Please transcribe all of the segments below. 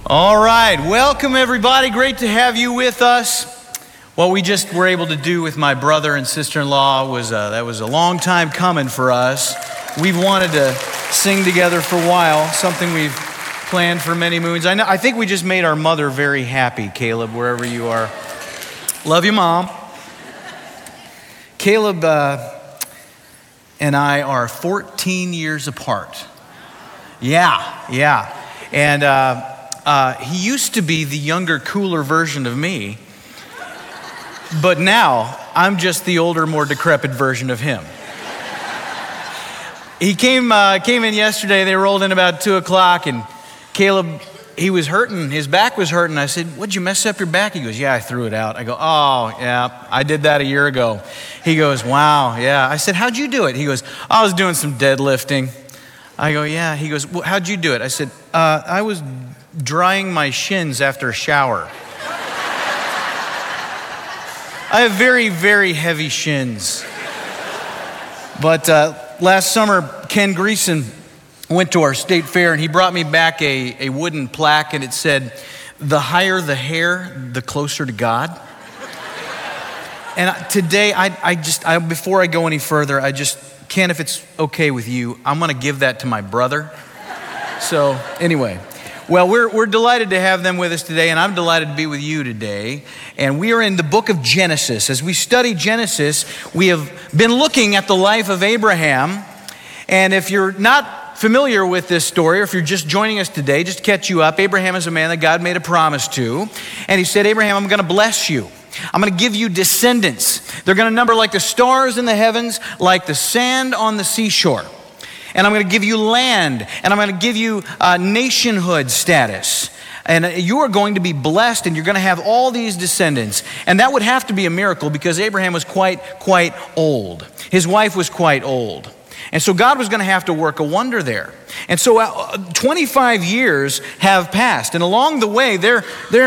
All right, welcome everybody. Great to have you with us. What we just were able to do with my brother and sister-in-law was a long time coming for us. We've wanted to sing together for a while, something we've planned for many moons. I think we just made our mother very happy, Caleb, wherever you are. Love you, Mom. Caleb and I are 14 years apart. Yeah. And he used to be the younger, cooler version of me, but now I'm just the older, more decrepit version of him. He came in yesterday. They rolled in about 2 o'clock, and Caleb, he was hurting. His back was hurting. I said, "What'd you mess up your back?" He goes, "Yeah, I threw it out." I go, "Oh, yeah, I did that a year ago." He goes, "Wow, yeah." I said, "How'd you do it?" He goes, "I was doing some deadlifting." I go, "Yeah." He goes, "Well, how'd you do it?" I said, "I was drying my shins after a shower." I have very, very heavy shins. But last summer, Ken Greason went to our state fair and he brought me back a wooden plaque, and it said, "The higher the hair, the closer to God." And today, before I go any further, Ken, if it's okay with you, I'm gonna give that to my brother. So anyway, well, we're delighted to have them with us today, and I'm delighted to be with you today. And we are in the book of Genesis. As we study Genesis, we have been looking at the life of Abraham. And if you're not familiar with this story, or if you're just joining us today, just to catch you up, Abraham is a man that God made a promise to. And he said, "Abraham, I'm gonna bless you. I'm gonna give you descendants. They're gonna number like the stars in the heavens, like the sand on the seashore. And I'm going to give you land, and I'm going to give you nationhood status. And you are going to be blessed, and you're going to have all these descendants." And that would have to be a miracle because Abraham was quite old. His wife was quite old. And so God was going to have to work a wonder there. And so 25 years have passed. And along the way, their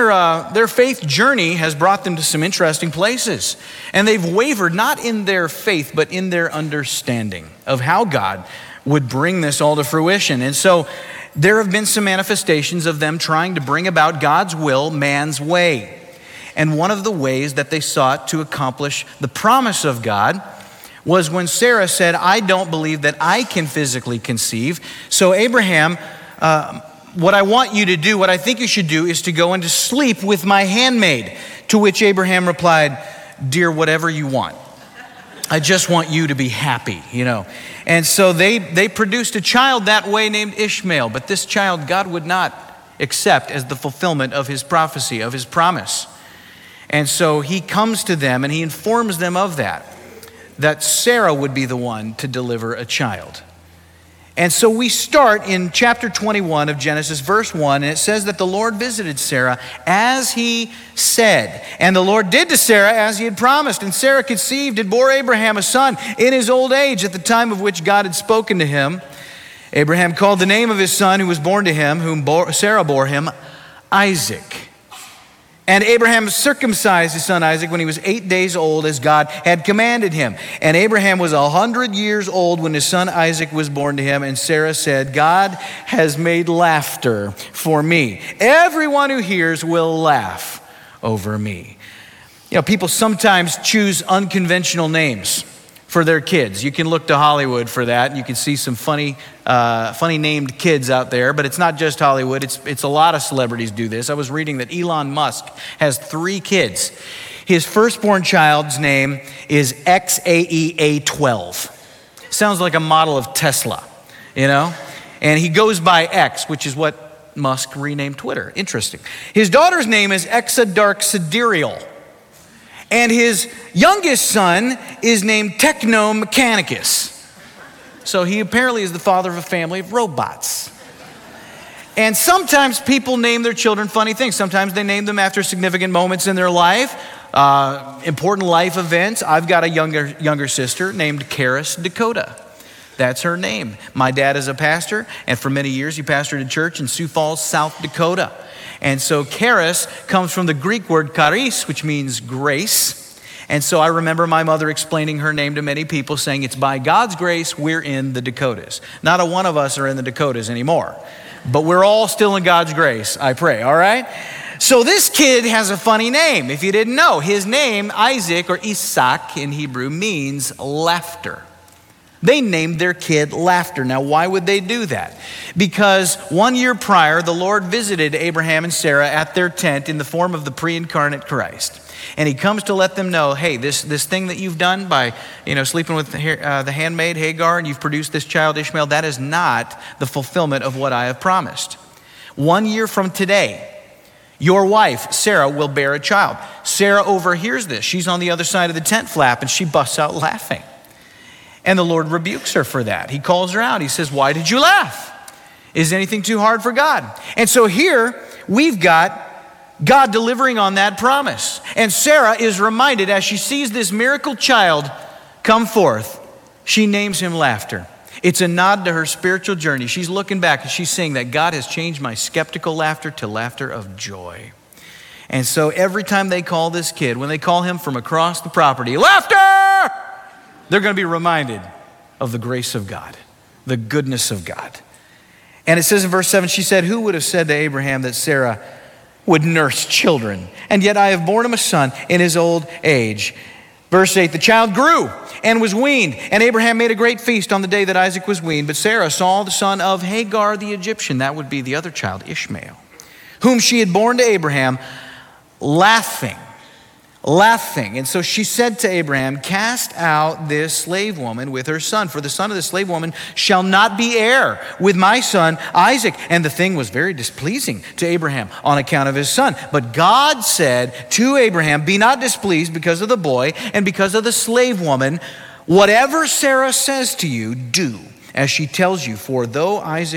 faith journey has brought them to some interesting places. And they've wavered not in their faith, but in their understanding of how God would bring this all to fruition. And so there have been some manifestations of them trying to bring about God's will man's way. And one of the ways that they sought to accomplish the promise of God was when Sarah said, "I don't believe that I can physically conceive. So Abraham, what I want you to do, what I think you should do is to go into sleep with my handmaid." To which Abraham replied, "Dear, whatever you want. I just want you to be happy, you know." And so they produced a child that way named Ishmael. But this child God would not accept as the fulfillment of his prophecy, of his promise. And so he comes to them and he informs them of that Sarah would be the one to deliver a child. And so we start in chapter 21 of Genesis, verse 1, and it says that the Lord visited Sarah as he said. And the Lord did to Sarah as he had promised. And Sarah conceived and bore Abraham a son in his old age at the time of which God had spoken to him. Abraham called the name of his son who was born to him, Sarah bore him, Isaac. And Abraham circumcised his son Isaac when he was 8 days old, as God had commanded him. And Abraham was 100 years old when his son Isaac was born to him. And Sarah said, "God has made laughter for me. Everyone who hears will laugh over me." You know, people sometimes choose unconventional names for their kids. You can look to Hollywood for that. You can see some funny named kids out there, but it's not just Hollywood. It's a lot of celebrities do this. I was reading that Elon Musk has 3 kids. His firstborn child's name is XAEA12. Sounds like a model of Tesla, you know? And he goes by X, which is what Musk renamed Twitter. Interesting. His daughter's name is Exadark Sidereal. And his youngest son is named Techno Mechanicus. So he apparently is the father of a family of robots. And sometimes people name their children funny things. Sometimes they name them after significant moments in their life, important life events. I've got a younger sister named Karis Dakota. That's her name. My dad is a pastor, and for many years he pastored a church in Sioux Falls, South Dakota. And so Charis comes from the Greek word charis, which means grace. And so I remember my mother explaining her name to many people, saying it's by God's grace we're in the Dakotas. Not a one of us are in the Dakotas anymore. but we're all still in God's grace, I pray, all right? So this kid has a funny name. If you didn't know, his name, Isaac, or Isaac in Hebrew, means laughter. They named their kid Laughter. Now, why would they do that? Because 1 year prior, the Lord visited Abraham and Sarah at their tent in the form of the pre-incarnate Christ. And he comes to let them know, hey, this thing that you've done by, sleeping with the handmaid Hagar, and you've produced this child Ishmael, that is not the fulfillment of what I have promised. 1 year from today, your wife, Sarah, will bear a child. Sarah overhears this. She's on the other side of the tent flap, and she busts out laughing. And the Lord rebukes her for that. He calls her out. He says, why did you laugh? Is anything too hard for God? And so here we've got God delivering on that promise. And Sarah is reminded as she sees this miracle child come forth, she names him Laughter. It's a nod to her spiritual journey. She's looking back and she's saying that God has changed my skeptical laughter to laughter of joy. And so every time they call this kid, when they call him from across the property, Laughter! They're going to be reminded of the grace of God, the goodness of God. And it says in verse 7, she said, who would have said to Abraham that Sarah would nurse children? And yet I have borne him a son in his old age. Verse 8, the child grew and was weaned, and Abraham made a great feast on the day that Isaac was weaned. But Sarah saw the son of Hagar the Egyptian, that would be the other child, Ishmael, whom she had borne to Abraham, laughing. And so she said to Abraham, cast out this slave woman with her son, for the son of the slave woman shall not be heir with my son Isaac. And the thing was very displeasing to Abraham on account of his son. But God said to Abraham, be not displeased because of the boy and because of the slave woman. Whatever Sarah says to you, do as she tells you, for through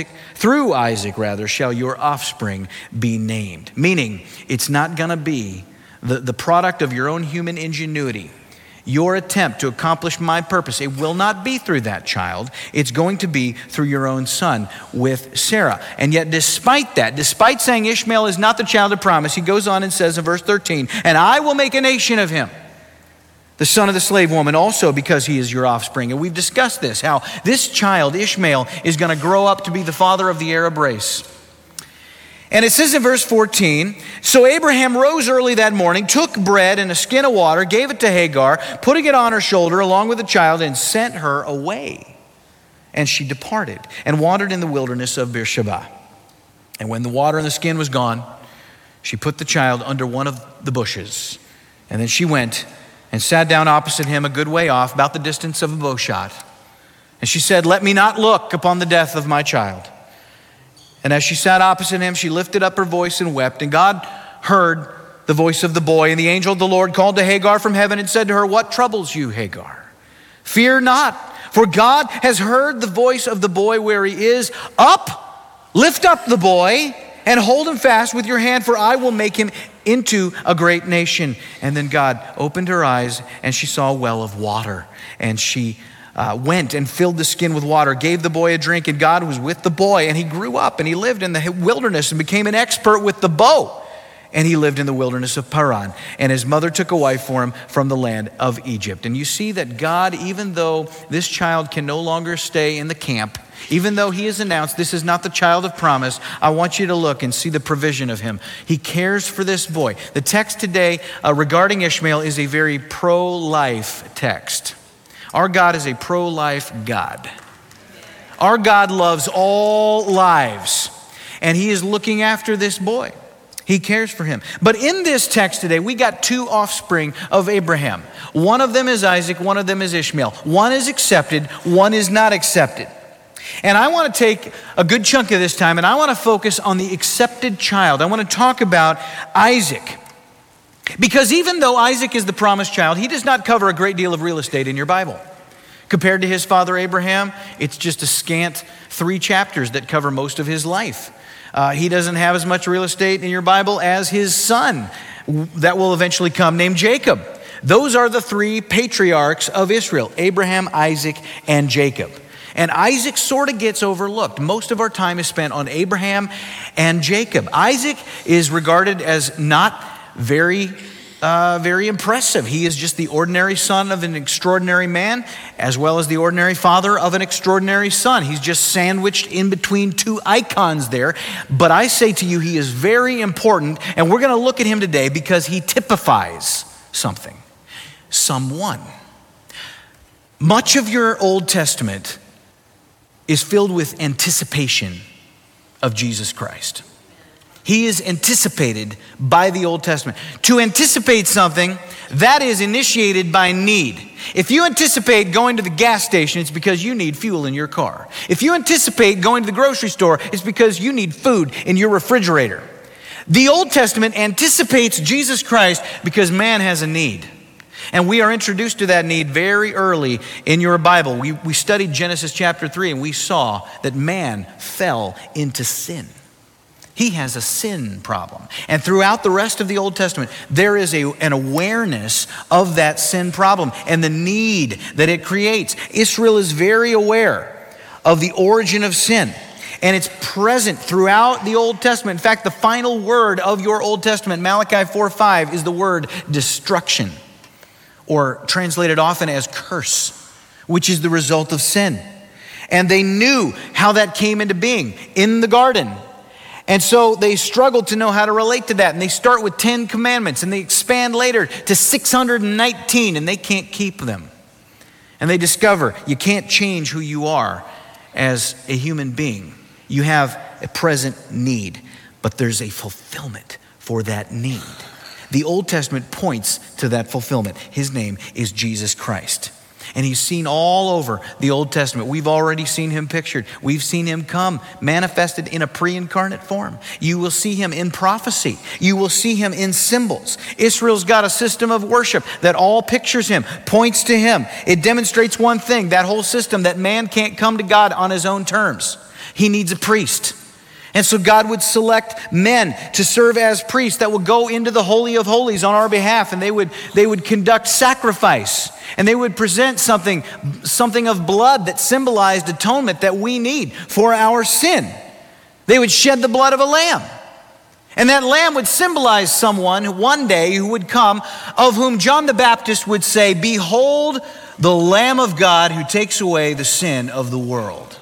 Isaac shall your offspring be named. Meaning, it's not going to be the product of your own human ingenuity, your attempt to accomplish my purpose. It will not be through that child. It's going to be through your own son with Sarah. And yet despite that, despite saying Ishmael is not the child of promise, he goes on and says in verse 13, and I will make a nation of him, the son of the slave woman, also because he is your offspring. And we've discussed this, how this child, Ishmael, is going to grow up to be the father of the Arab race. And it says in verse 14, so Abraham rose early that morning, took bread and a skin of water, gave it to Hagar, putting it on her shoulder along with the child, and sent her away. And she departed and wandered in the wilderness of Beersheba. And when the water in the skin was gone, she put the child under one of the bushes. And then she went and sat down opposite him a good way off, about the distance of a bow shot. And she said, let me not look upon the death of my child. And as she sat opposite him, she lifted up her voice and wept. And God heard the voice of the boy. And the angel of the Lord called to Hagar from heaven and said to her, what troubles you, Hagar? Fear not, for God has heard the voice of the boy where he is. Up, lift up the boy and hold him fast with your hand, for I will make him into a great nation. And then God opened her eyes and she saw a well of water. And she went and filled the skin with water, gave the boy a drink, and God was with the boy, and he grew up, and he lived in the wilderness and became an expert with the bow. And he lived in the wilderness of Paran, and his mother took a wife for him from the land of Egypt. And you see that God, even though this child can no longer stay in the camp, even though he has announced this is not the child of promise, I want you to look and see the provision of him. He cares for this boy. The text today regarding Ishmael is a very pro-life text. Our God is a pro-life God. Our God loves all lives, and he is looking after this boy. He cares for him. But in this text today, we got two offspring of Abraham. One of them is Isaac, one of them is Ishmael. One is accepted, one is not accepted. And I want to take a good chunk of this time, and I want to focus on the accepted child. I want to talk about Isaac. Because even though Isaac is the promised child, he does not cover a great deal of real estate in your Bible. Compared to his father Abraham, it's just a scant 3 chapters that cover most of his life. He doesn't have as much real estate in your Bible as his son that will eventually come, named Jacob. Those are the 3 patriarchs of Israel, Abraham, Isaac, and Jacob. And Isaac sort of gets overlooked. Most of our time is spent on Abraham and Jacob. Isaac is regarded as not very very impressive. He is just the ordinary son of an extraordinary man, as well as the ordinary father of an extraordinary son. He's just sandwiched in between two icons there. But I say to you, he is very important, and we're going to look at him today because he typifies something, someone. Much of your Old Testament is filled with anticipation of Jesus Christ. He is anticipated by the Old Testament. To anticipate something, that is initiated by need. If you anticipate going to the gas station, it's because you need fuel in your car. If you anticipate going to the grocery store, it's because you need food in your refrigerator. The Old Testament anticipates Jesus Christ because man has a need. And we are introduced to that need very early in your Bible. We studied Genesis chapter 3, and we saw that man fell into sin. He has a sin problem. And throughout the rest of the Old Testament, there is an awareness of that sin problem and the need that it creates. Israel is very aware of the origin of sin. And it's present throughout the Old Testament. In fact, the final word of your Old Testament, Malachi 4:5, is the word destruction, or translated often as curse, which is the result of sin. And they knew how that came into being in the garden. And so they struggled to know how to relate to that. And they start with 10 commandments, and they expand later to 619, and they can't keep them. And they discover you can't change who you are as a human being. You have a present need, but there's a fulfillment for that need. The Old Testament points to that fulfillment. His name is Jesus Christ. And he's seen all over the Old Testament. We've already seen him pictured. We've seen him come manifested in a pre-incarnate form. You will see him in prophecy. You will see him in symbols. Israel's got a system of worship that all pictures him, points to him. It demonstrates one thing, that whole system, that man can't come to God on his own terms. He needs a priest. And so God would select men to serve as priests that would go into the Holy of Holies on our behalf, and they would conduct sacrifice, and they would present something of blood that symbolized atonement that we need for our sin. They would shed the blood of a lamb. And that lamb would symbolize someone one day who would come, of whom John the Baptist would say, "Behold the Lamb of God who takes away the sin of the world."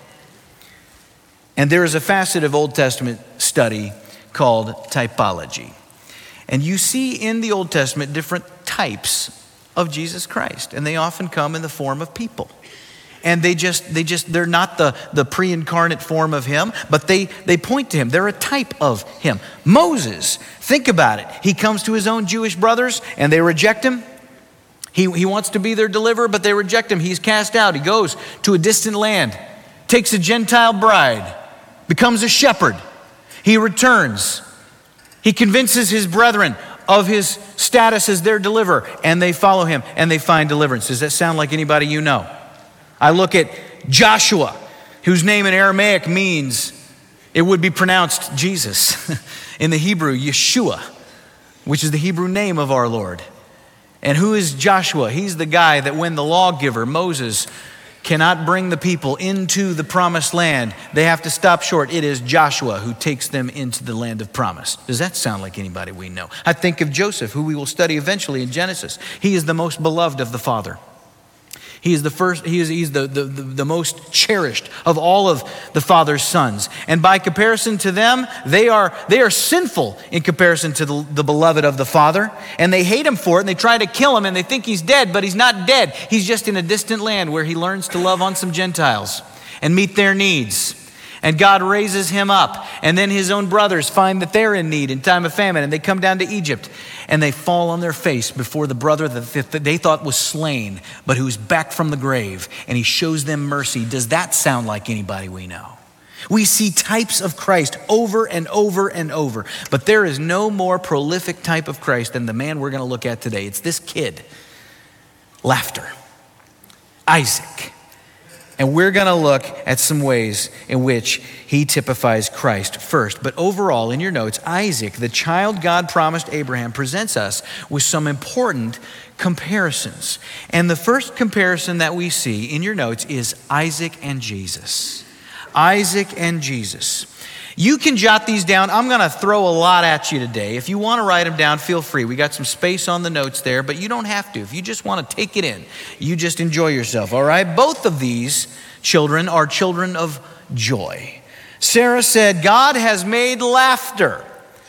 And there is a facet of Old Testament study called typology. And you see in the Old Testament different types of Jesus Christ. And they often come in the form of people. And they're not the pre-incarnate form of him, but they point to him. They're a type of him. Moses, think about it. He comes to his own Jewish brothers and they reject him. He wants to be their deliverer, but they reject him. He's cast out. He goes to a distant land, takes a Gentile bride, becomes a shepherd. He returns. He convinces his brethren of his status as their deliverer, and they follow him and they find deliverance. Does that sound like anybody you know? I look at Joshua, whose name in Aramaic means, it would be pronounced Jesus. In the Hebrew, Yeshua, which is the Hebrew name of our Lord. And who is Joshua? He's the guy that when the lawgiver, Moses, cannot bring the people into the promised land, they have to stop short. It is Joshua who takes them into the land of promise. Does that sound like anybody we know? I think of Joseph, who we will study eventually in Genesis. He is the most beloved of the Father. He is the first, he's the most cherished of all of the Father's sons. And by comparison to them, they are sinful in comparison to the beloved of the Father. And they hate him for it, and they try to kill him, and they think he's dead, but he's not dead. He's just in a distant land where he learns to love on some Gentiles and meet their needs. And God raises him up. And then his own brothers find that they're in need in time of famine. And they come down to Egypt. And they fall on their face before the brother that they thought was slain, but who's back from the grave. And he shows them mercy. Does that sound like anybody we know? We see types of Christ over and over and over. But there is no more prolific type of Christ than the man we're going to look at today. It's this kid. Laughter. Isaac. And we're going to look at some ways in which he typifies Christ first. But overall, in your notes, Isaac, the child God promised Abraham, presents us with some important comparisons. And the first comparison that we see in your notes is Isaac and Jesus. Isaac and Jesus. You can jot these down. I'm going to throw a lot at you today. If you want to write them down, feel free. We got some space on the notes there, but you don't have to. If you just want to take it in, you just enjoy yourself, all right? Both of these children are children of joy. Sarah said, God has made laughter.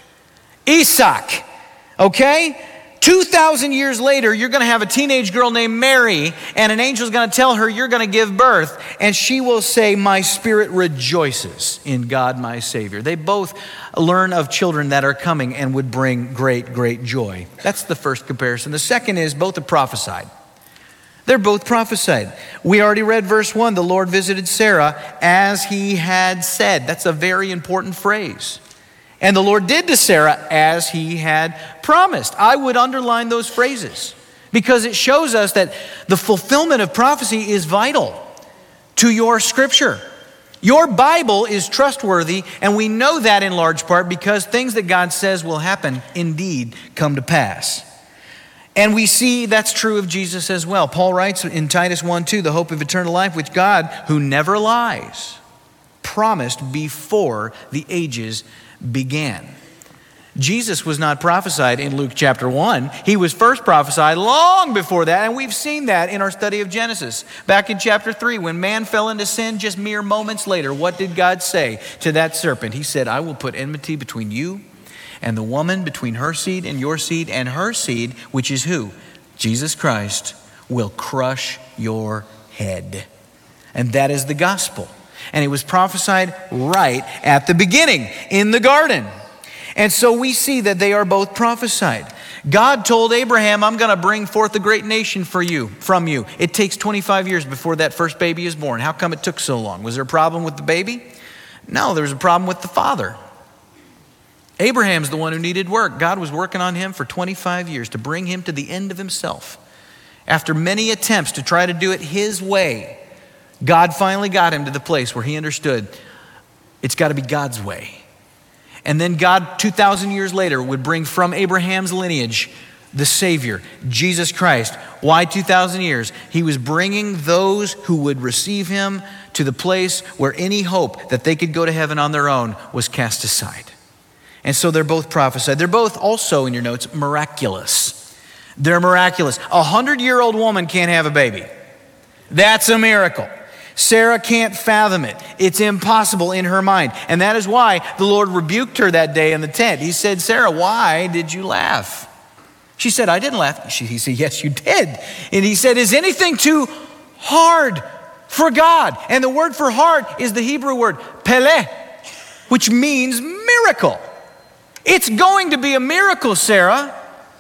Isaac, okay? 2,000 years later, you're going to have a teenage girl named Mary, and an angel's going to tell her you're going to give birth, and she will say, my spirit rejoices in God, my Savior. They both learn of children that are coming and would bring great, great joy. That's the first comparison. The second is both are prophesied. They're both prophesied. We already read verse 1, the Lord visited Sarah as he had said. That's a very important phrase. And the Lord did to Sarah as he had promised. I would underline those phrases because it shows us that the fulfillment of prophecy is vital to your scripture. Your Bible is trustworthy, and we know that in large part because things that God says will happen indeed come to pass. And we see that's true of Jesus as well. Paul writes in Titus 1:2, the hope of eternal life, which God, who never lies, promised before the ages began. Jesus was not prophesied in Luke chapter 1. He was first prophesied long before that, and we've seen that in our study of Genesis. Back in chapter 3, when man fell into sin just mere moments later, what did God say to that serpent? He said, I will put enmity between you and the woman, between her seed and your seed, and her seed, which is who? Jesus Christ, will crush your head. And that is the gospel. And it was prophesied right at the beginning in the garden. And so we see that they are both prophesied. God told Abraham, I'm going to bring forth a great nation from you. It takes 25 years before that first baby is born. How come it took so long? Was there a problem with the baby? No, there was a problem with the father. Abraham's the one who needed work. God was working on him for 25 years to bring him to the end of himself. After many attempts to try to do it his way, God finally got him to the place where he understood it's got to be God's way. And then God, 2,000 years later, would bring from Abraham's lineage the Savior, Jesus Christ. Why 2,000 years? He was bringing those who would receive him to the place where any hope that they could go to heaven on their own was cast aside. And so they're both prophesied. They're both also, in your notes, miraculous. They're miraculous. 100-year-old woman can't have a baby. That's a miracle. Sarah can't fathom it. It's impossible in her mind. And that is why the Lord rebuked her that day in the tent. He said, Sarah, why did you laugh? She said, I didn't laugh. He said, yes, you did. And he said, is anything too hard for God? And the word for hard is the Hebrew word pele, which means miracle. It's going to be a miracle, Sarah.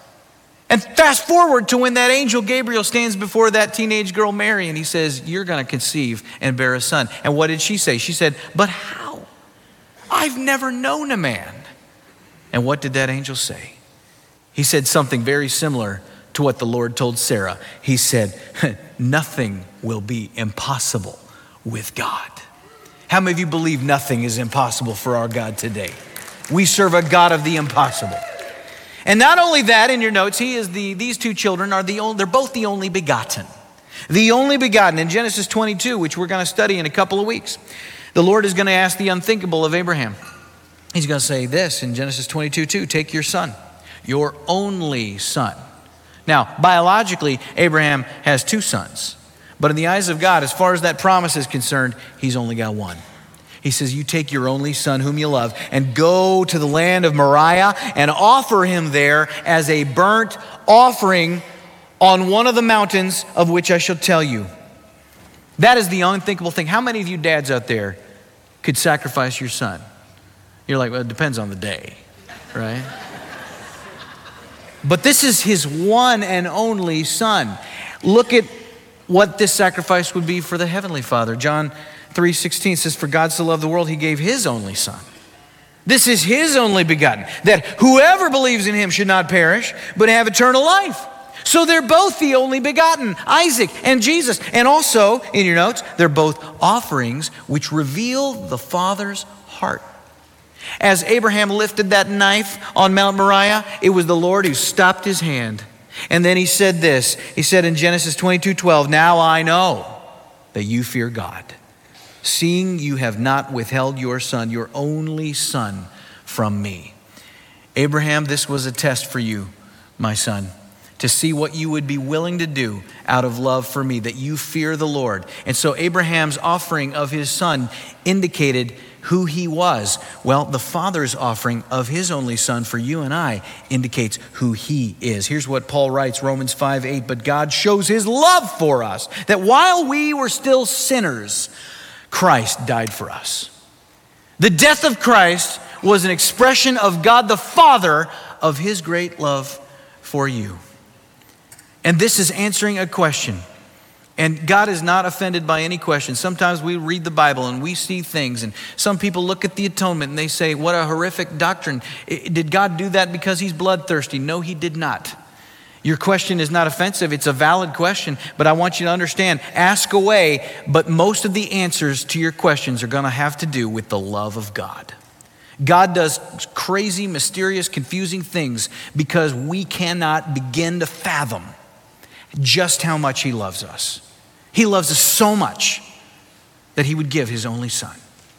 And fast forward to when that angel Gabriel stands before that teenage girl Mary and he says, you're going to conceive and bear a son. And what did she say? She said, but how? I've never known a man. And what did that angel say? He said something very similar to what the Lord told Sarah. He said, nothing will be impossible with God. How many of you believe nothing is impossible for our God today? We serve a God of the impossible. And not only that, in your notes, these two children they're both the only begotten. The only begotten in Genesis 22, which we're going to study in a couple of weeks. The Lord is going to ask the unthinkable of Abraham. He's going to say this in Genesis 22:2, take your son, your only son. Now, biologically, Abraham has two sons. But in the eyes of God, as far as that promise is concerned, he's only got one. He says, you take your only son whom you love and go to the land of Moriah and offer him there as a burnt offering on one of the mountains of which I shall tell you. That is the unthinkable thing. How many of you dads out there could sacrifice your son? You're like, well, it depends on the day, right? But this is his one and only son. Look at what this sacrifice would be for the Heavenly Father. John 3:16 says, for God so loved the world, he gave his only son. This is his only begotten, that whoever believes in him should not perish, but have eternal life. So they're both the only begotten, Isaac and Jesus. And also, in your notes, they're both offerings which reveal the Father's heart. As Abraham lifted that knife on Mount Moriah, it was the Lord who stopped his hand. And then he said this, he said in Genesis 22:12, now I know that you fear God, seeing you have not withheld your son, your only son, from me. Abraham, this was a test for you, my son, to see what you would be willing to do out of love for me, that you fear the Lord. And so Abraham's offering of his son indicated who he was. Well, the Father's offering of his only son for you and I indicates who he is. Here's what Paul writes, Romans 5:8, but God shows his love for us, that while we were still sinners, Christ died for us. The death of Christ was an expression of God the Father of his great love for you. And this is answering a question. And God is not offended by any question. Sometimes we read the Bible and we see things, and some people look at the atonement and they say, what a horrific doctrine. Did God do that because he's bloodthirsty? No, he did not. Your question is not offensive. It's a valid question, but I want you to understand, ask away, but most of the answers to your questions are going to have to do with the love of God. God does crazy, mysterious, confusing things because we cannot begin to fathom just how much he loves us. He loves us so much that he would give his only son.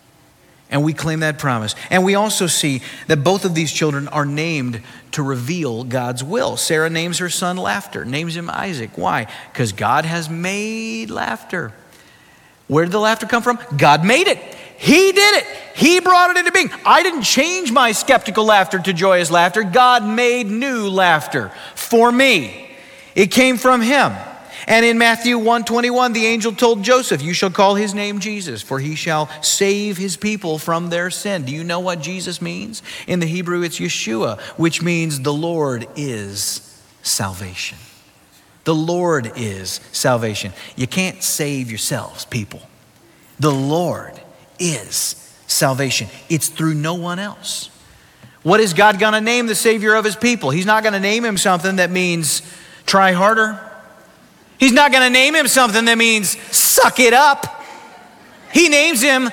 And we claim that promise. And we also see that both of these children are named to reveal God's will. Sarah names her son Laughter, names him Isaac. Why? Because God has made laughter. Where did the laughter come from? God made it. He did it. He brought it into being. I didn't change my skeptical laughter to joyous laughter. God made new laughter for me. It came from him. And in Matthew 1:21, the angel told Joseph, you shall call his name Jesus, for he shall save his people from their sin. Do you know what Jesus means? In the Hebrew, it's Yeshua, which means the Lord is salvation. The Lord is salvation. You can't save yourselves, people. The Lord is salvation. It's through no one else. What is God going to name the Savior of his people? He's not going to name him something that means try harder. He's not going to name him something that means suck it up. He names him,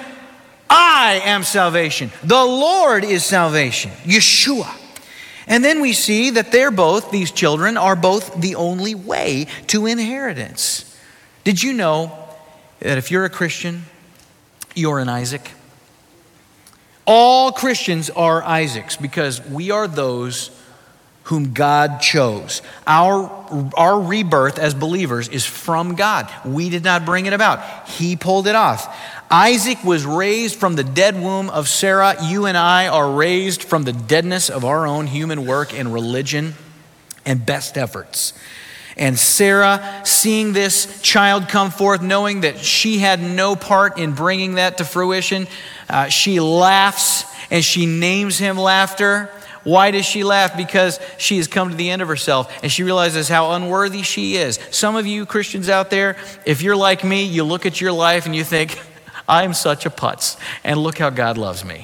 I am salvation. The Lord is salvation, Yeshua. And then we see that these children are both the only way to inheritance. Did you know that if you're a Christian, you're an Isaac? All Christians are Isaacs because we are those whom God chose. Our rebirth as believers is from God. We did not bring it about. He pulled it off. Isaac was raised from the dead womb of Sarah. You and I are raised from the deadness of our own human work and religion and best efforts. And Sarah, seeing this child come forth, knowing that she had no part in bringing that to fruition, she laughs and she names him Laughter. Why does she laugh? Because she has come to the end of herself and she realizes how unworthy she is. Some of you Christians out there, if you're like me, you look at your life and you think, I'm such a putz, and look how God loves me.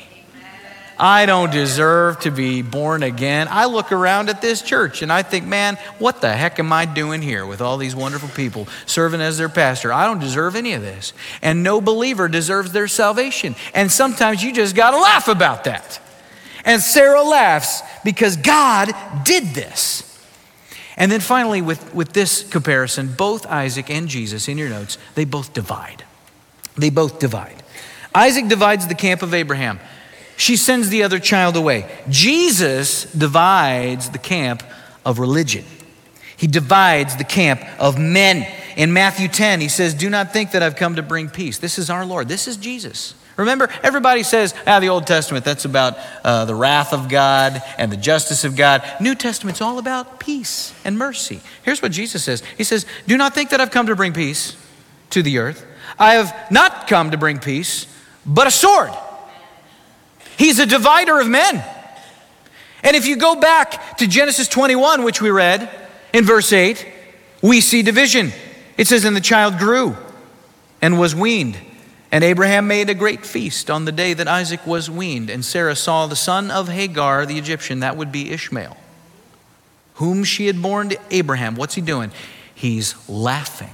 I don't deserve to be born again. I look around at this church and I think, man, what the heck am I doing here with all these wonderful people serving as their pastor? I don't deserve any of this. And no believer deserves their salvation. And sometimes you just got to laugh about that. And Sarah laughs because God did this. And then finally, with this comparison, both Isaac and Jesus, in your notes, they both divide. They both divide. Isaac divides the camp of Abraham. She sends the other child away. Jesus divides the camp of religion. He divides the camp of men. In Matthew 10, he says, do not think that I've come to bring peace. This is our Lord. This is Jesus. Remember, everybody says, the Old Testament, that's about the wrath of God and the justice of God. New Testament's all about peace and mercy. Here's what Jesus says. He says, do not think that I've come to bring peace to the earth. I have not come to bring peace, but a sword. He's a divider of men. And if you go back to Genesis 21, which we read in verse 8, we see division. It says, and the child grew and was weaned. And Abraham made a great feast on the day that Isaac was weaned. And Sarah saw the son of Hagar, the Egyptian, that would be Ishmael, whom she had borne to Abraham. What's he doing? He's laughing.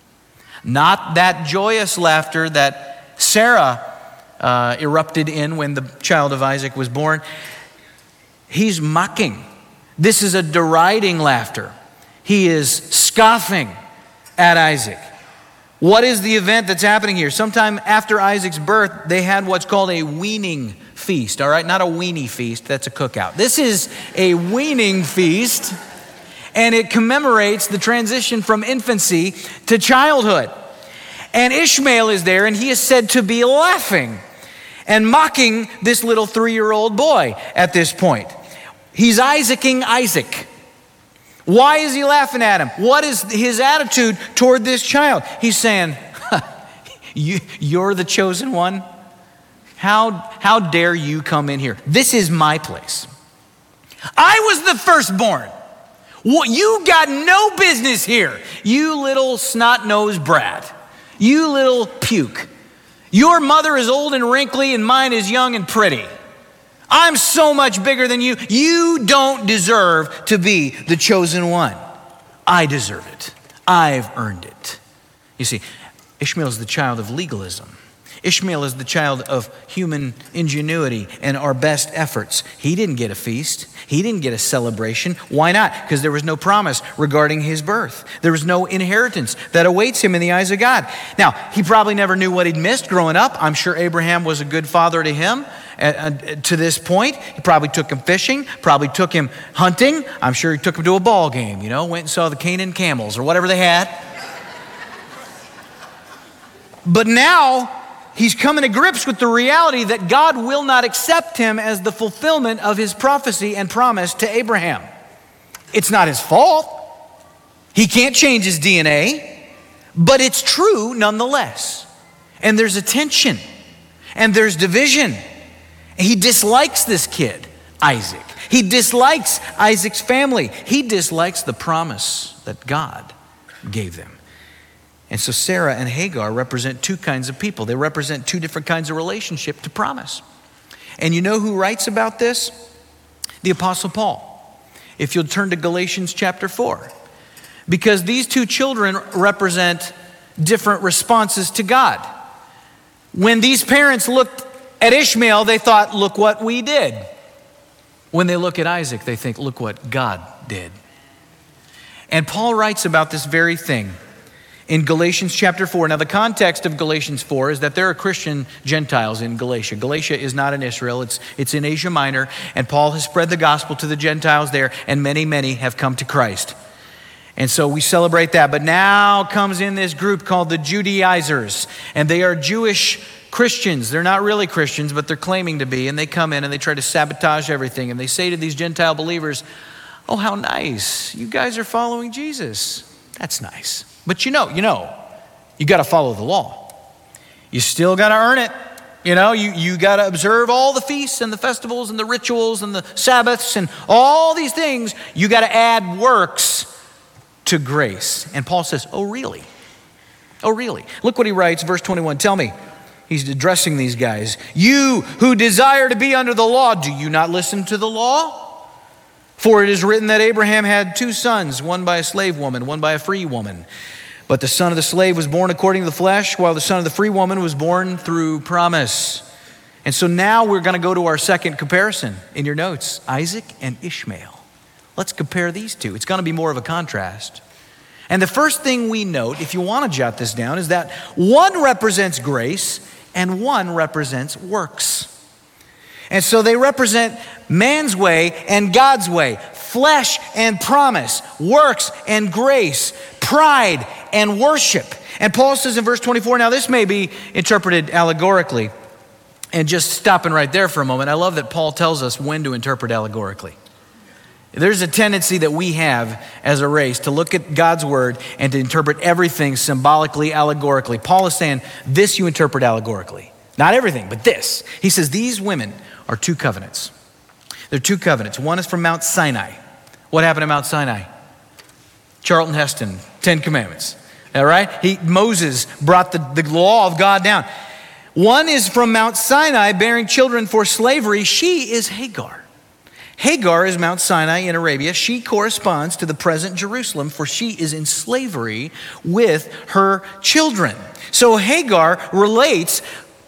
Not that joyous laughter that Sarah erupted in when the child of Isaac was born. He's mocking. This is a deriding laughter. He is scoffing at Isaac. What is the event that's happening here? Sometime after Isaac's birth, they had what's called a weaning feast, all right? Not a weenie feast, that's a cookout. This is a weaning feast, and it commemorates the transition from infancy to childhood. And Ishmael is there, and he is said to be laughing and mocking this little 3-year-old boy at this point. He's Isaacing Isaac. Why is he laughing at him? What is his attitude toward this child? He's saying, you're the chosen one? How dare you come in here? This is my place. I was the firstborn. You got no business here. You little snot-nosed brat. You little puke. Your mother is old and wrinkly and mine is young and pretty. I'm so much bigger than you. You don't deserve to be the chosen one. I deserve it. I've earned it. You see, Ishmael is the child of legalism. Ishmael is the child of human ingenuity and our best efforts. He didn't get a feast. He didn't get a celebration. Why not? Because there was no promise regarding his birth. There was no inheritance that awaits him in the eyes of God. Now, he probably never knew what he'd missed growing up. I'm sure Abraham was a good father to him to this point. He probably took him fishing, probably took him hunting. I'm sure he took him to a ball game, went and saw the Canaan camels or whatever they had. But now, he's coming to grips with the reality that God will not accept him as the fulfillment of his prophecy and promise to Abraham. It's not his fault. He can't change his DNA, but it's true nonetheless. And there's a tension, and there's division. He dislikes this kid, Isaac. He dislikes Isaac's family. He dislikes the promise that God gave them. And so Sarah and Hagar represent two kinds of people. They represent two different kinds of relationship to promise. And you know who writes about this? The Apostle Paul. If you'll turn to Galatians chapter 4. Because these two children represent different responses to God. When these parents looked at Ishmael, they thought, look what we did. When they look at Isaac, they think, look what God did. And Paul writes about this very thing in Galatians chapter 4. Now, the context of Galatians 4 is that there are Christian Gentiles in Galatia. Galatia is not in Israel. It's in Asia Minor, and Paul has spread the gospel to the Gentiles there, and many, many have come to Christ. And so we celebrate that. But now comes in this group called the Judaizers, and they are Jewish Christians. They're not really Christians, but they're claiming to be, and they come in and they try to sabotage everything, and they say to these Gentile believers, oh, how nice. You guys are following Jesus. That's nice. But you got to follow the law. You still got to earn it. You got to observe all the feasts and the festivals and the rituals and the Sabbaths and all these things. You got to add works to grace. And Paul says, oh, really? Oh, really? Look what he writes, verse 21. Tell me, he's addressing these guys. You who desire to be under the law, do you not listen to the law? For it is written that Abraham had 2 sons, one by a slave woman, one by a free woman. But the son of the slave was born according to the flesh, while the son of the free woman was born through promise. And so now we're going to go to our second comparison in your notes, Isaac and Ishmael. Let's compare these two. It's going to be more of a contrast. And the first thing we note, if you want to jot this down, is that one represents grace and one represents works. And so they represent man's way and God's way, flesh and promise, works and grace, pride and worship. And Paul says in verse 24, now this may be interpreted allegorically. And just stopping right there for a moment, I love that Paul tells us when to interpret allegorically. There's a tendency that we have as a race to look at God's word and to interpret everything symbolically, allegorically. Paul is saying this you interpret allegorically. Not everything, but this. He says these women are 2 covenants. They're 2 covenants. One is from Mount Sinai. What happened at Mount Sinai? Charlton Heston, 10 Commandments. All right? Moses brought the law of God down. One is from Mount Sinai, bearing children for slavery. She is Hagar. Hagar is Mount Sinai in Arabia. She corresponds to the present Jerusalem, for she is in slavery with her children. So Hagar relates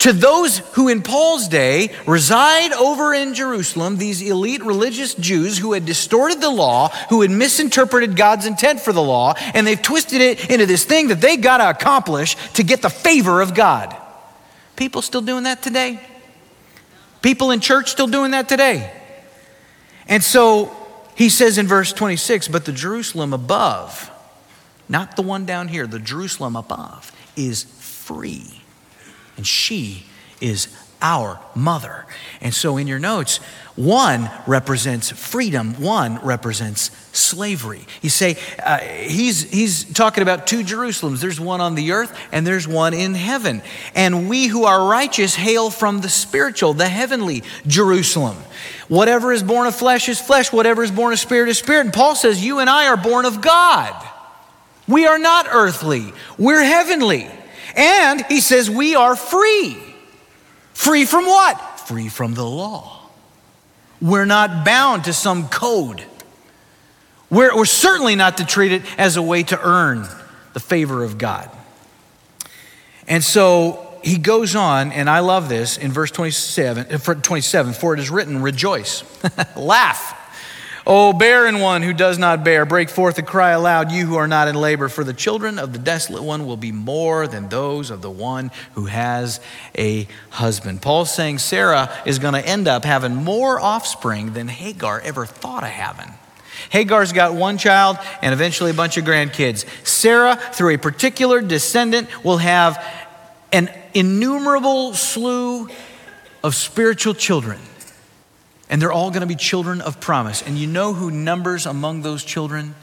To those who in Paul's day reside over in Jerusalem, these elite religious Jews who had distorted the law, who had misinterpreted God's intent for the law, and they've twisted it into this thing that they got to accomplish to get the favor of God. People still doing that today. People in church still doing that today. And so he says in verse 26, but the Jerusalem above, not the one down here, the Jerusalem above is free. And she is our mother. And so in your notes, one represents freedom, one represents slavery. You say, he's talking about two Jerusalems. There's one on the earth and there's one in heaven. And we who are righteous hail from the spiritual, the heavenly Jerusalem. Whatever is born of flesh is flesh. Whatever is born of spirit is spirit. And Paul says, you and I are born of God. We are not earthly. We're heavenly. And he says we are free. Free from what? Free from the law. We're not bound to some code. We're certainly not to treat it as a way to earn the favor of God. And so he goes on, and I love this in verse 27, for it is written, rejoice, laugh. O barren one who does not bear, break forth and cry aloud, you who are not in labor, for the children of the desolate one will be more than those of the one who has a husband. Paul's saying Sarah is going to end up having more offspring than Hagar ever thought of having. Hagar's got one child and eventually a bunch of grandkids. Sarah, through a particular descendant, will have an innumerable slew of spiritual children. And they're all going to be children of promise. And you know who numbers among those children?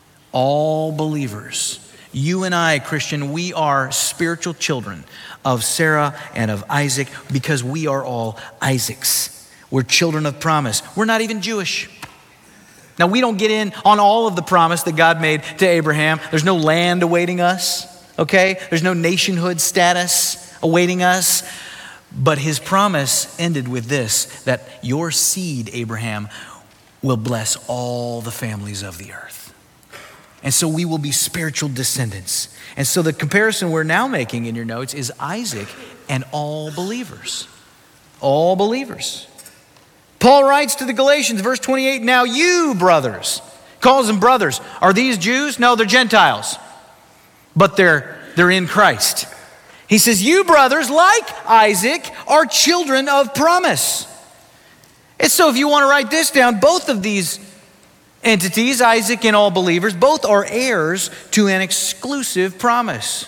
All believers. You and I, Christian, we are spiritual children of Sarah and of Isaac because we are all Isaacs. We're children of promise. We're not even Jewish. Now, we don't get in on all of the promise that God made to Abraham. There's no land awaiting us, okay? There's no nationhood status awaiting us. But his promise ended with this, that your seed, Abraham, will bless all the families of the earth. And so we will be spiritual descendants. And so the comparison we're now making in your notes is Isaac and all believers. All believers. Paul writes to the Galatians, verse 28, now you brothers, calls them brothers. Are these Jews? No, they're Gentiles. But they're in Christ. He says, you brothers, like Isaac, are children of promise. And so if you want to write this down, both of these entities, Isaac and all believers, both are heirs to an exclusive promise.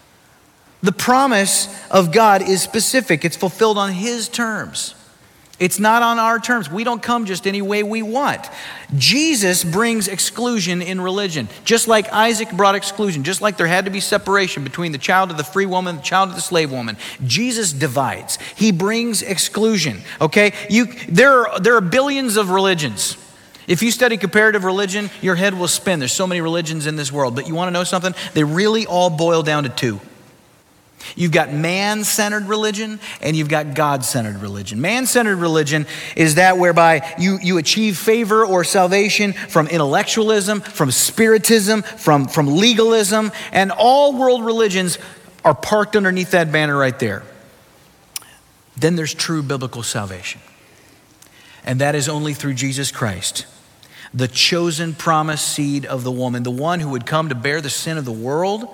The promise of God is specific. It's fulfilled on his terms. It's not on our terms. We don't come just any way we want. Jesus brings exclusion in religion, just like Isaac brought exclusion, just like there had to be separation between the child of the free woman and the child of the slave woman. Jesus divides. He brings exclusion, okay? There are billions of religions. If you study comparative religion, your head will spin. There's so many religions in this world, but you want to know something? They really all boil down to two. You've got man-centered religion and you've got God-centered religion. Man-centered religion is that whereby you achieve favor or salvation from intellectualism, from spiritism, from legalism, and all world religions are parked underneath that banner right there. Then there's true biblical salvation. And that is only through Jesus Christ, the chosen promised seed of the woman, the one who would come to bear the sin of the world.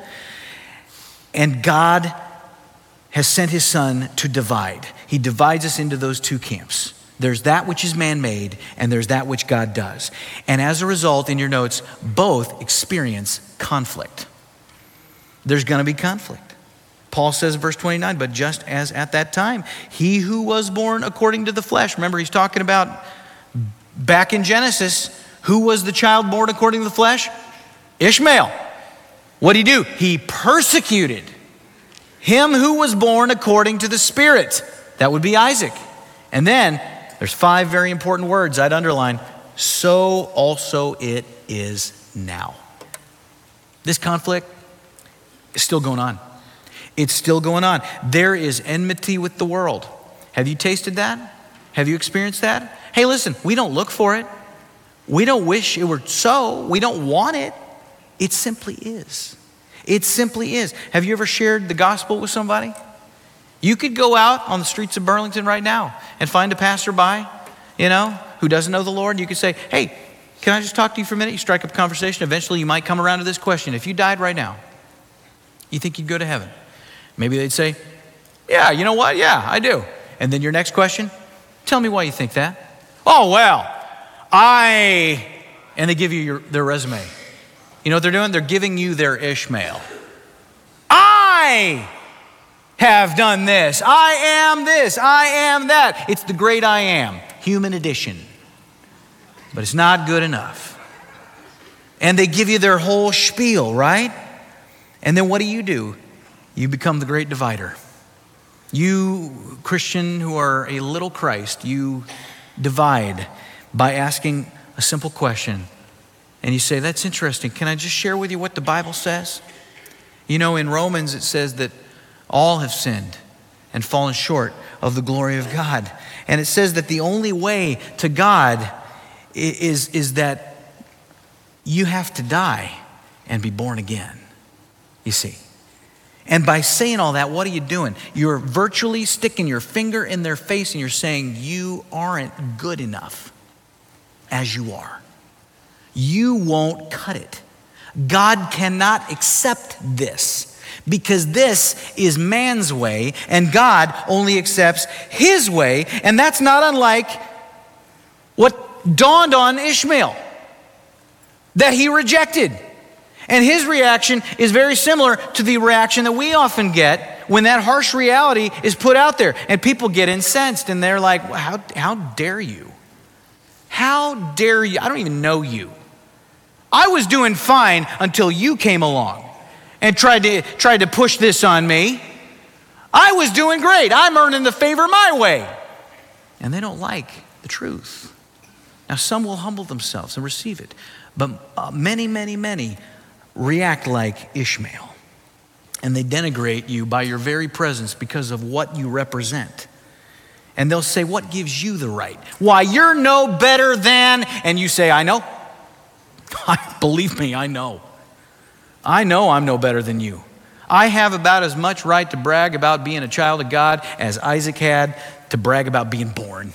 And God has sent his son to divide. He divides us into those two camps. There's that which is man-made and there's that which God does. And as a result, in your notes, both experience conflict. There's going to be conflict. Paul says in verse 29, but just as at that time, he who was born according to the flesh, remember he's talking about back in Genesis, who was the child born according to the flesh? Ishmael. What did he do? He persecuted him who was born according to the Spirit. That would be Isaac. And then there's 5 very important words I'd underline. So also it is now. This conflict is still going on. It's still going on. There is enmity with the world. Have you tasted that? Have you experienced that? Hey, listen, we don't look for it. We don't wish it were so. We don't want it. It simply is. It simply is. Have you ever shared the gospel with somebody? You could go out on the streets of Burlington right now and find a passerby, who doesn't know the Lord. You could say, hey, can I just talk to you for a minute? You strike up a conversation. Eventually you might come around to this question. If you died right now, you think you'd go to heaven? Maybe they'd say, yeah, you know what? Yeah, I do. And then your next question, tell me why you think that. Oh, well, and they give you their resume. You know what they're doing? They're giving you their Ishmael. I have done this. I am this. I am that. It's the great I am, human edition. But it's not good enough. And they give you their whole spiel, right? And then what do? You become the great divider. You, Christian who are a little Christ, you divide by asking a simple question. And you say, that's interesting. Can I just share with you what the Bible says? In Romans it says that all have sinned and fallen short of the glory of God. And it says that the only way to God is that you have to die and be born again, you see. And by saying all that, what are you doing? You're virtually sticking your finger in their face and you're saying, you aren't good enough as you are. You won't cut it. God cannot accept this because this is man's way and God only accepts his way. And that's not unlike what dawned on Ishmael that he rejected. And his reaction is very similar to the reaction that we often get when that harsh reality is put out there and people get incensed and they're like, well, how dare you? How dare you? I don't even know you. I was doing fine until you came along and tried to push this on me. I was doing great. I'm earning the favor my way. And they don't like the truth. Now, some will humble themselves and receive it. But many, many, many react like Ishmael. And they denigrate you by your very presence because of what you represent. And they'll say, what gives you the right? Why, you're no better than, and you say, I know. Believe me, I know. I know I'm no better than you. I have about as much right to brag about being a child of God as Isaac had to brag about being born.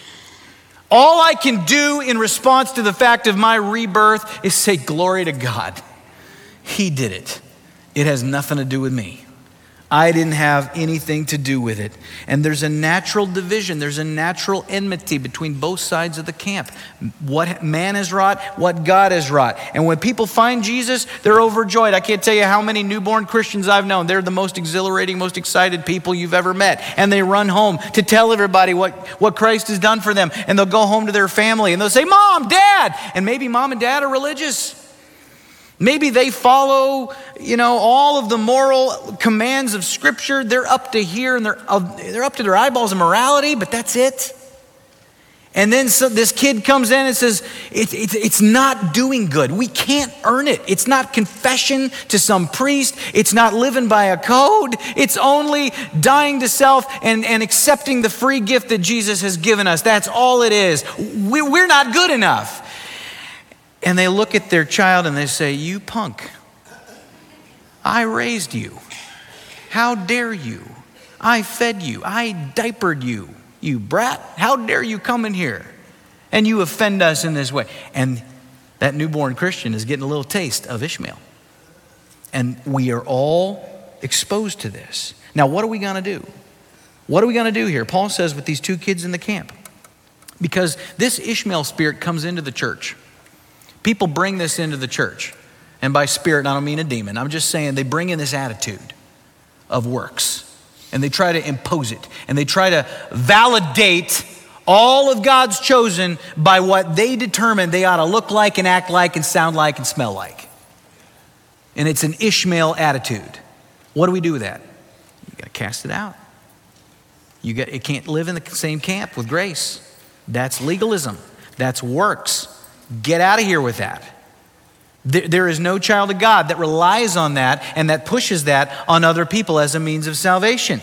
All I can do in response to the fact of my rebirth is say, glory to God. He did it. It has nothing to do with me. I didn't have anything to do with it. And there's a natural division. There's a natural enmity between both sides of the camp. What man has wrought, what God has wrought. And when people find Jesus, they're overjoyed. I can't tell you how many newborn Christians I've known. They're the most exhilarating, most excited people you've ever met. And they run home to tell everybody what Christ has done for them. And they'll go home to their family and they'll say, Mom, Dad. And maybe mom and dad are religious. Maybe they follow, all of the moral commands of Scripture. They're up to here and they're up to their eyeballs in morality, but that's it. And then this kid comes in and says, it's not doing good. We can't earn it. It's not confession to some priest. It's not living by a code. It's only dying to self and accepting the free gift that Jesus has given us. That's all it is. We're not good enough. And they look at their child and they say, you punk, I raised you. How dare you? I fed you. I diapered you, you brat. How dare you come in here and you offend us in this way? And that newborn Christian is getting a little taste of Ishmael. And we are all exposed to this. Now, what are we going to do? What are we going to do here? Paul says with these two kids in the camp, because this Ishmael spirit comes into the church. People bring this into the church. And by spirit, I don't mean a demon. I'm just saying they bring in this attitude of works. And they try to impose it. And they try to validate all of God's chosen by what they determine they ought to look like and act like and sound like and smell like. And it's an Ishmael attitude. What do we do with that? You got to cast it out. It can't live in the same camp with grace. That's legalism. That's works. Get out of here with that. There is no child of God that relies on that and that pushes that on other people as a means of salvation.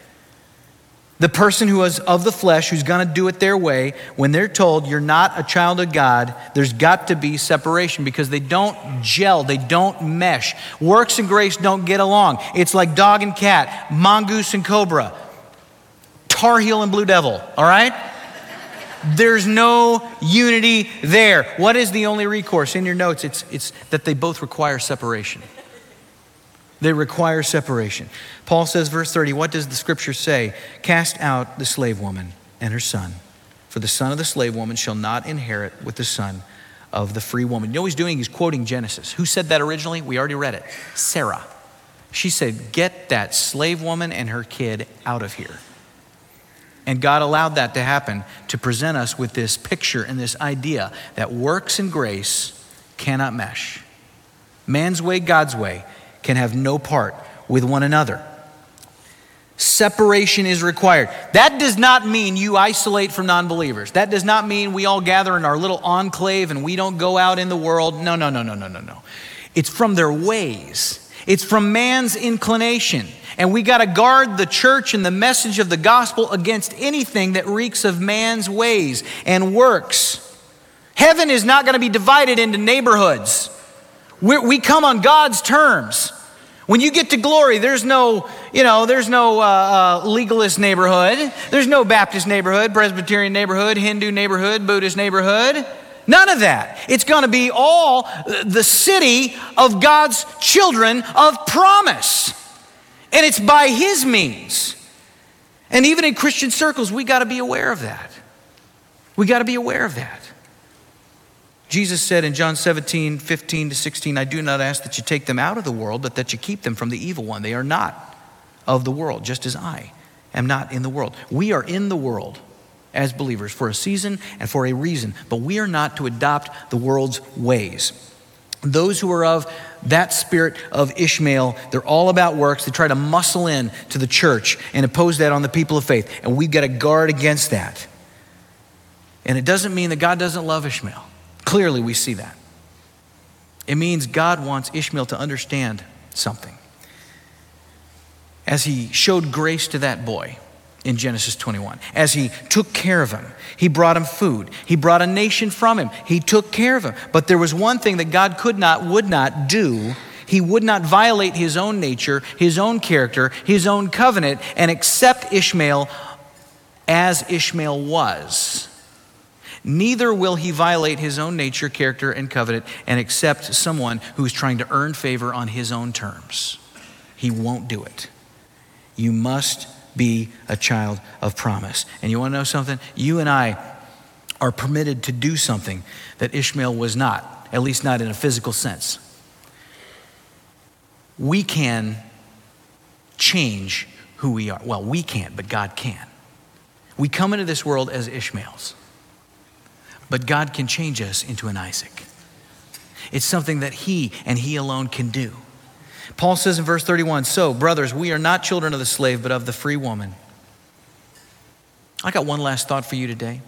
The person who is of the flesh, who's going to do it their way, when they're told you're not a child of God, there's got to be separation because they don't gel, they don't mesh. Works and grace don't get along. It's like dog and cat, mongoose and cobra. Tar Heel and Blue Devil, all right? There's no unity there. What is the only recourse? In your notes, it's that they both require separation. They require separation. Paul says, verse 30, what does the scripture say? Cast out the slave woman and her son, for the son of the slave woman shall not inherit with the son of the free woman. You know what he's doing? He's quoting Genesis. Who said that originally? We already read it. Sarah. She said, get that slave woman and her kid out of here. And God allowed that to happen to present us with this picture and this idea that works and grace cannot mesh. Man's way, God's way, can have no part with one another. Separation is required. That does not mean you isolate from non-believers. That does not mean we all gather in our little enclave and we don't go out in the world. No. It's from their ways. It's from man's inclination. And we got to guard the church and the message of the gospel against anything that reeks of man's ways and works. Heaven is not going to be divided into neighborhoods. We come on God's terms. When you get to glory, there's no legalist neighborhood. There's no Baptist neighborhood, Presbyterian neighborhood, Hindu neighborhood, Buddhist neighborhood. None of that. It's going to be all the city of God's children of promise. And it's by his means. And even in Christian circles, we got to be aware of that. We got to be aware of that. Jesus said in John 17, 15 to 16, I do not ask that you take them out of the world, but that you keep them from the evil one. They are not of the world, just as I am not in the world. We are in the world as believers for a season and for a reason, but we are not to adopt the world's ways. Those who are of that spirit of Ishmael, they're all about works. They try to muscle in to the church and impose that on the people of faith, and we've got to guard against that. And it doesn't mean that God doesn't love Ishmael. Clearly, we see that. It means God wants Ishmael to understand something. As he showed grace to that boy in Genesis 21, as he took care of him, he brought him food. He brought a nation from him. He took care of him. But there was one thing that God would not do. He would not violate his own nature, his own character, his own covenant, and accept Ishmael as Ishmael was. Neither will he violate his own nature, character, and covenant and accept someone who is trying to earn favor on his own terms. He won't do it. You must be a child of promise. And you want to know something? You and I are permitted to do something that Ishmael was not, at least not in a physical sense. We can change who we are. Well, we can't, but God can. We come into this world as Ishmaels. But God can change us into an Isaac. It's something that he and he alone can do. Paul says in verse 31, so brothers, we are not children of the slave, but of the free woman. I got one last thought for you today.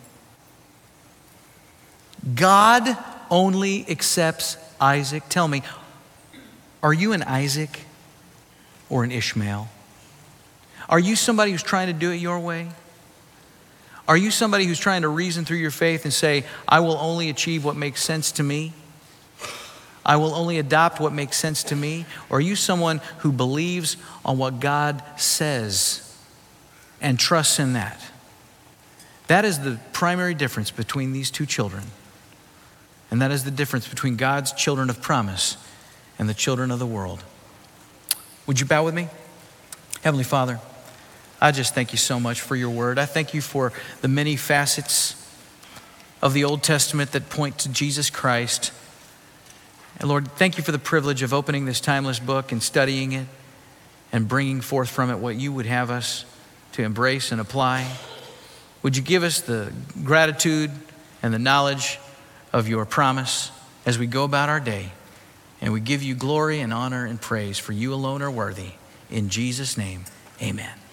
God only accepts Isaac. Tell me, are you an Isaac or an Ishmael? Are you somebody who's trying to do it your way? Are you somebody who's trying to reason through your faith and say, I will only achieve what makes sense to me? I will only adopt what makes sense to me? Or are you someone who believes on what God says and trusts in that? That is the primary difference between these two children. And that is the difference between God's children of promise and the children of the world. Would you bow with me? Heavenly Father, I just thank you so much for your word. I thank you for the many facets of the Old Testament that point to Jesus Christ. And Lord, thank you for the privilege of opening this timeless book and studying it and bringing forth from it what you would have us to embrace and apply. Would you give us the gratitude and the knowledge of your promise as we go about our day? And we give you glory and honor and praise, for you alone are worthy. In Jesus' name, amen.